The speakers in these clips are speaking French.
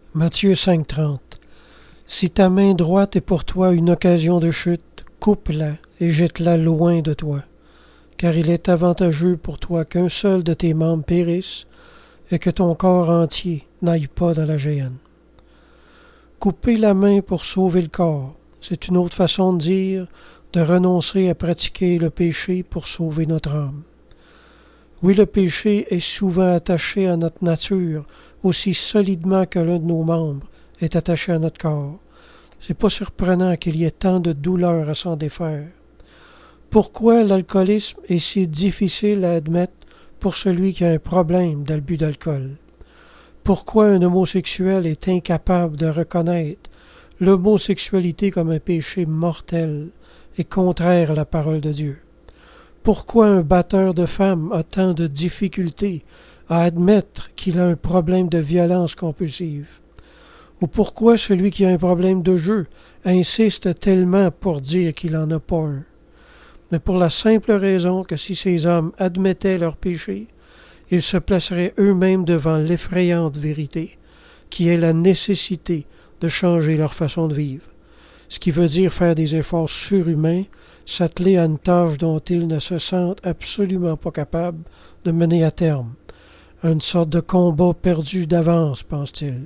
Matthieu 5,30. Si ta main droite est pour toi une occasion de chute, coupe-la et jette-la loin de toi, car il est avantageux pour toi qu'un seul de tes membres périsse et que ton corps entier n'aille pas dans la géhenne. Couper la main pour sauver le corps, c'est une autre façon de dire de renoncer à pratiquer le péché pour sauver notre âme. Oui, le péché est souvent attaché à notre nature aussi solidement que l'un de nos membres est attaché à notre corps. C'est pas surprenant qu'il y ait tant de douleur à s'en défaire. Pourquoi l'alcoolisme est si difficile à admettre pour celui qui a un problème d'abus d'alcool? Pourquoi un homosexuel est incapable de reconnaître l'homosexualité comme un péché mortel et contraire à la parole de Dieu? Pourquoi un batteur de femmes a tant de difficultés à admettre qu'il a un problème de violence compulsive? Ou pourquoi celui qui a un problème de jeu insiste tellement pour dire qu'il n'en a pas un? Mais pour la simple raison que si ces hommes admettaient leurs péchés, ils se placeraient eux-mêmes devant l'effrayante vérité, qui est la nécessité de changer leur façon de vivre. Ce qui veut dire faire des efforts surhumains, s'atteler à une tâche dont ils ne se sentent absolument pas capables de mener à terme. Une sorte de combat perdu d'avance, pense-t-il.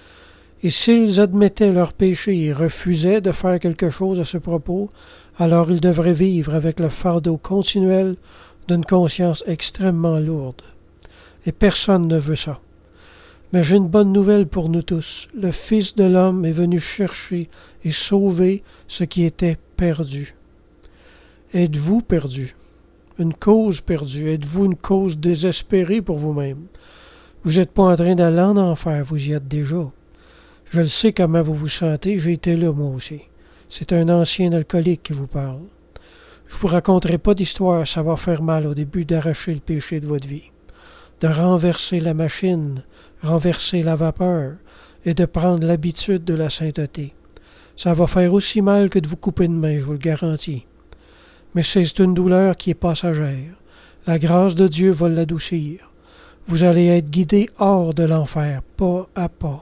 Et s'ils admettaient leur péché et refusaient de faire quelque chose à ce propos, alors ils devraient vivre avec le fardeau continuel d'une conscience extrêmement lourde. Et personne ne veut ça. Mais j'ai une bonne nouvelle pour nous tous. Le Fils de l'homme est venu chercher et sauver ce qui était perdu. Êtes-vous perdu? Une cause perdue? Êtes-vous une cause désespérée pour vous-même? Vous n'êtes pas en train d'aller en enfer, vous y êtes déjà. Je le sais comment vous vous sentez, j'ai été là moi aussi. C'est un ancien alcoolique qui vous parle. Je ne vous raconterai pas d'histoire, ça va faire mal au début d'arracher le péché de votre vie, de renverser la machine, renverser la vapeur et de prendre l'habitude de la sainteté. Ça va faire aussi mal que de vous couper une main, je vous le garantis. Mais c'est une douleur qui est passagère. La grâce de Dieu va l'adoucir. Vous allez être guidé hors de l'enfer, pas à pas.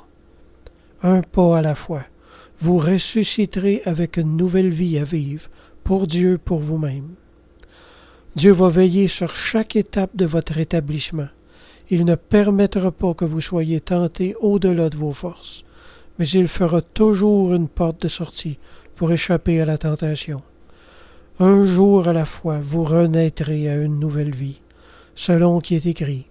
Un pas à la fois. Vous ressusciterez avec une nouvelle vie à vivre, pour Dieu, pour vous-même. Dieu va veiller sur chaque étape de votre établissement. Il ne permettra pas que vous soyez tentés au-delà de vos forces, mais il fera toujours une porte de sortie pour échapper à la tentation. Un jour à la fois, vous renaîtrez à une nouvelle vie, selon qui est écrit.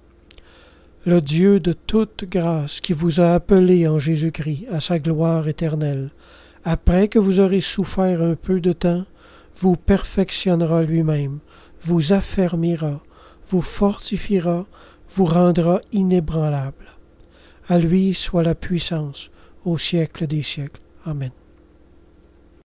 Le Dieu de toute grâce qui vous a appelé en Jésus-Christ à sa gloire éternelle, après que vous aurez souffert un peu de temps, vous perfectionnera lui-même, vous affermira, vous fortifiera, vous rendra inébranlable. À lui soit la puissance au siècle des siècles. Amen.